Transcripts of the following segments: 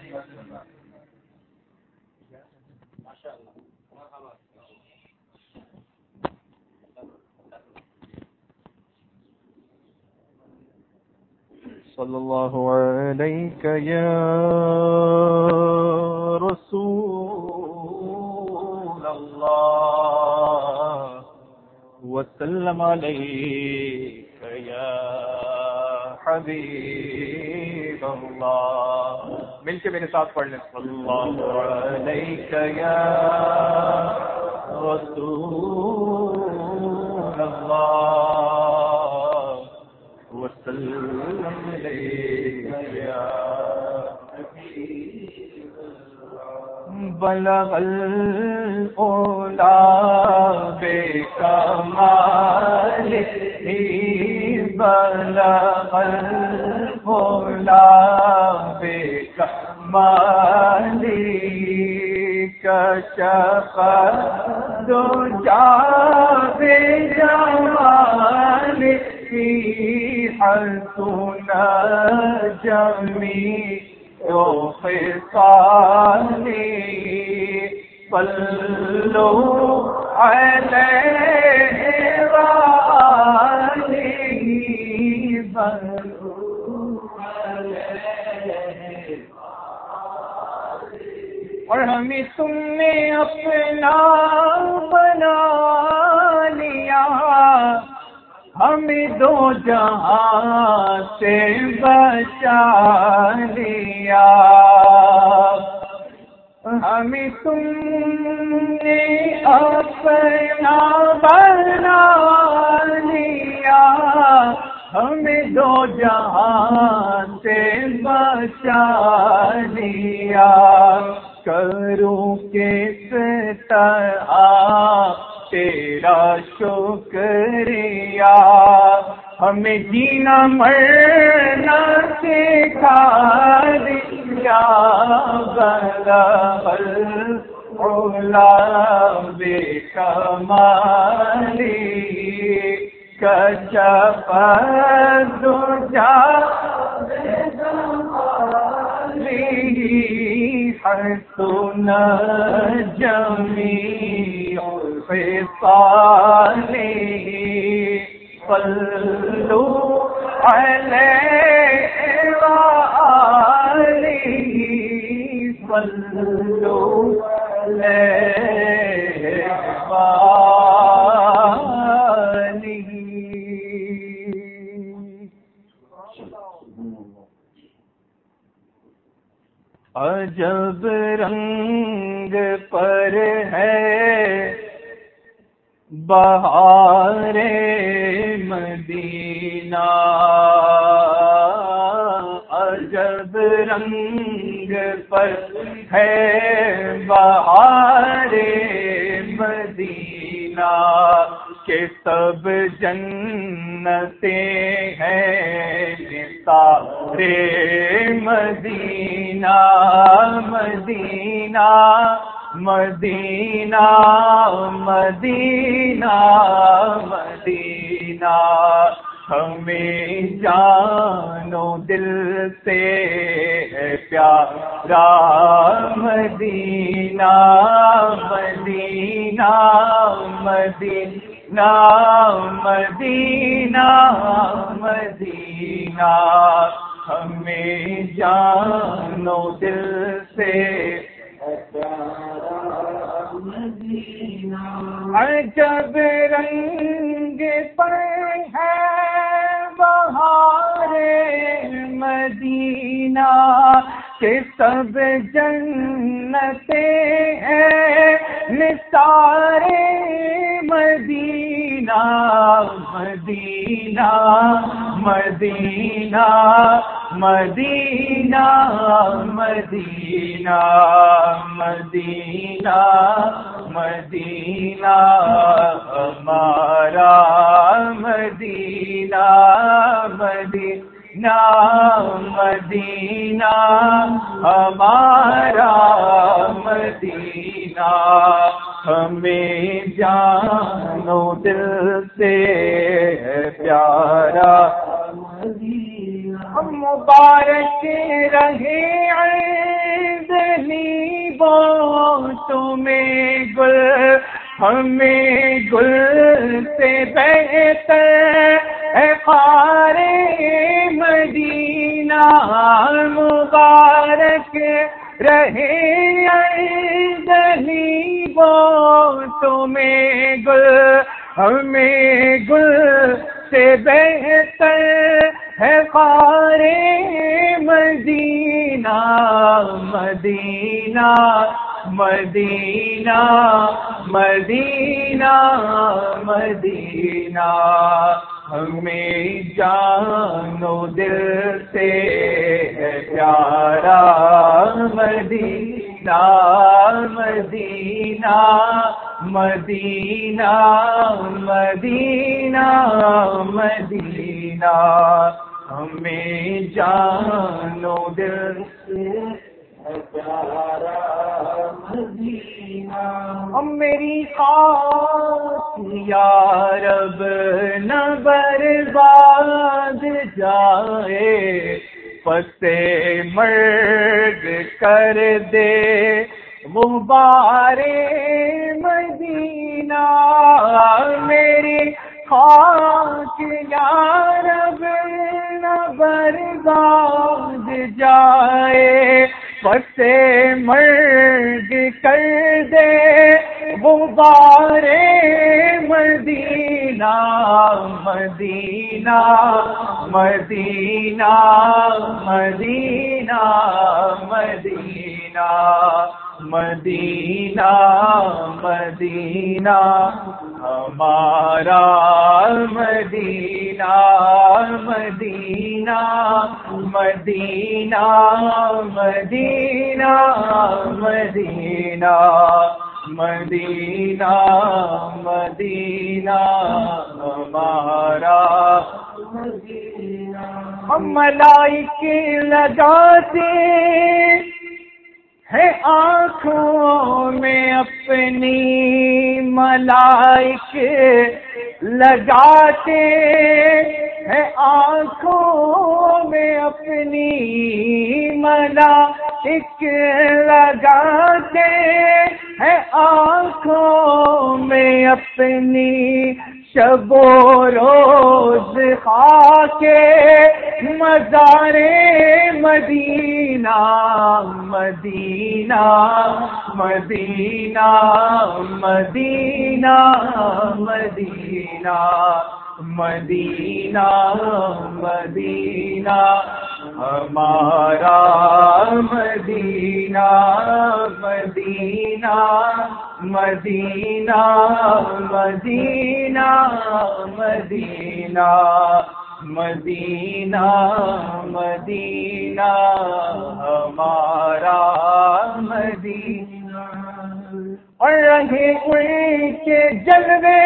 صلی اللہ علیہ یا رسول اللہ وسلم علیک یا حبیب اللہ. مل کے میرے ساتھ پڑھ لیں. صلی اللہ علیہ یا رسول اللہ وسلم علیک یا بلغ العلا بکمالہ بلغ العلا بکمالہ کشف الدجی بجمالہ حسن جمیع خصالہ صلوا علیہ وآلہ اور ہمیں تم نے اپنا بنا لیا، ہمیں دو جہاں سے بچا لیا. ہمیں تم نے اپنا بنا لیا، ہمیں دو جہاں سے بچا لیا. کروں کس طرح تیرا شکریہ، ہمیں جینا مرنا سکھا دیا. بلغ العلا بکمالہ کشف الدجی حسن جمیع خصالہ صلوا علیہ وآلہ صلوا علیہ وآلہ. عجب رنگ پر ہے بہار مدینہ، عجب رنگ پر ہے بہار مدینہ، کہ سب جنتیں ہیں نثار مدینہ. مدینہ مدینہ مدینہ مدینہ ہمیں جان و دل سے ہے پیارا مدینہ. مدینہ مدینہ مدینہ مدینہ ہمیں جان و دل سے عجب رنگ پر ہے بہار مدینہ، کہ سب جنتیں ہیں نثار مدینہ. مدینہ مدینہ مدینہ مدینہ مدینہ مدینہ ہمارا مدینہ. مدینہ مدینہ ہمارا مدینہ، ہمیں جان و دل سے پیارا مدینہ. مبارک رہے تمہیں گل ہمیں گل سے بہتر ہے خار مدینہ مبارک رہے گلی وہ تمہیں گل ہمیں گل سے بہتر ہے خار مدینہ مدینہ مدینہ مدینہ مدینہ ہمیں جان و دل سے ہے پیارا مدینہ مدینہ مدینہ مدینہ مدینہ ہمیں جان و دل سے ہے پیارا مدینہ میری خاک یا رب نہ برباد جائے پس مرگ کر دے غبار مدینہ میری خاک یا رب نہ برباد جائے پس مرگ کر دے غبار مدینہ مدینہ مدینہ مدینہ مدینہ مدینہ مدینہ ہمارا مدینہ مدینہ مدینہ مدینہ مدینہ مدینہ مدینہ ہمارا مدینہ ہم ملائکے لگاتے ہے آنکھوں میں اپنی ملائکے لگاتے ہے آنکھوں میں اپنی ملائکے لگاتے ہے آنکھوں میں اپنی شب و روز خاکے مزار مدینہ مدینہ مدینہ مدینہ مدینہ مدینہ مدینہ ہمارا مدینہ مدینہ مدینہ مدینہ مدینہ مدینہ مدینہ ہمارا مدینہ اور رہے ان کے جلوے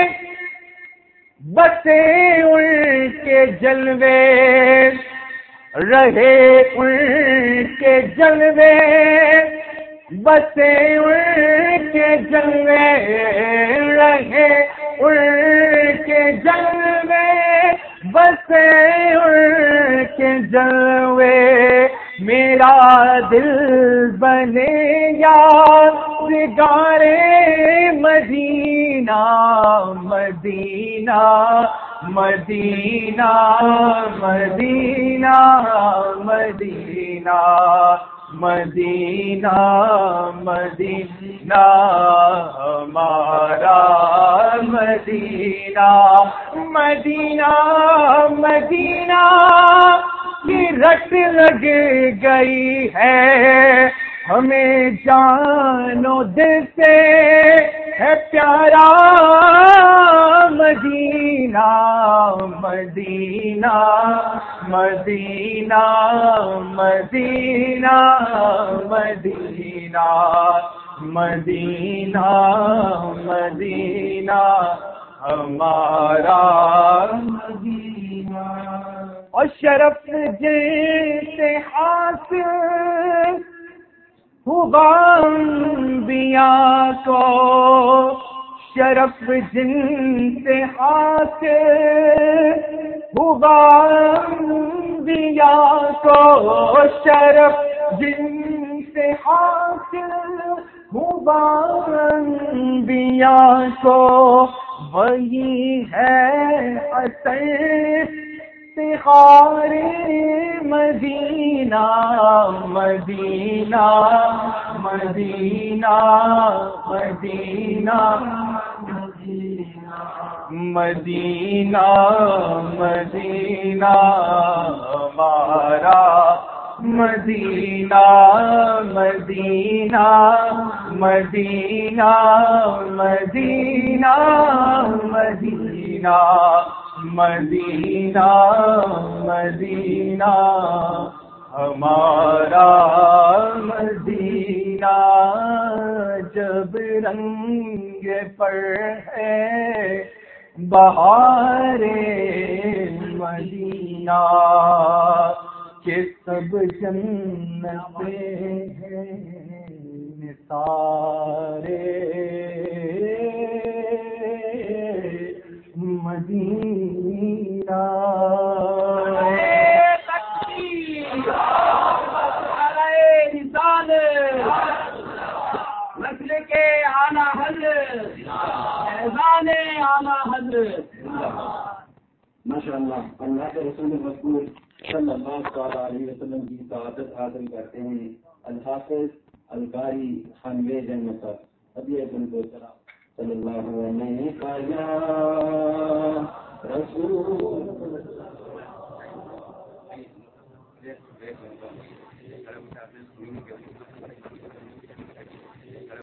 بسے ان کے جلوے رہے ان کے جلوے بسے ان کے جلوے رہے ان کے جلوے بسے ان کے جلوے میرا دل بنے یادگار مدینہ مدینہ مدینہ مدینہ مدینہ مدینہ مدینہ ہمارا مدینہ مدینہ مدینہ کی رٹ لگ گئی ہے ہمیں جان و دل سے ہے پیارا مدینہ مدینہ مدینہ مدینہ مدینہ مدینہ مدینہ ہمارا مدینہ اور شرف جیسے حاصل ہوا انبیاء کو شرف جن سے حاصل ہوا انبیاء کو شرف جن سے حاصل ہوا انبیاء کو وہی ہے اصل افتخار مدینہ مدینہ مدینہ مدینہ مدینہ مدینہ ہمارا مدینہ مدینہ مدینہ مدینہ مدینہ مدینہ مدینہ ہمارا مدینہ جب رنگ پر ہے بہار مدینہ کہ سب جنت ہیں سارے مدینہ ماشاء اللہ اللہ کے رسول مذکور صلی اللہ علیہ وسلم کی سعادت حاصل کرتے ہیں الحافظ القاری خانویز نصر ابھی اپن کو صلی اللہ علیہ وسلم رسول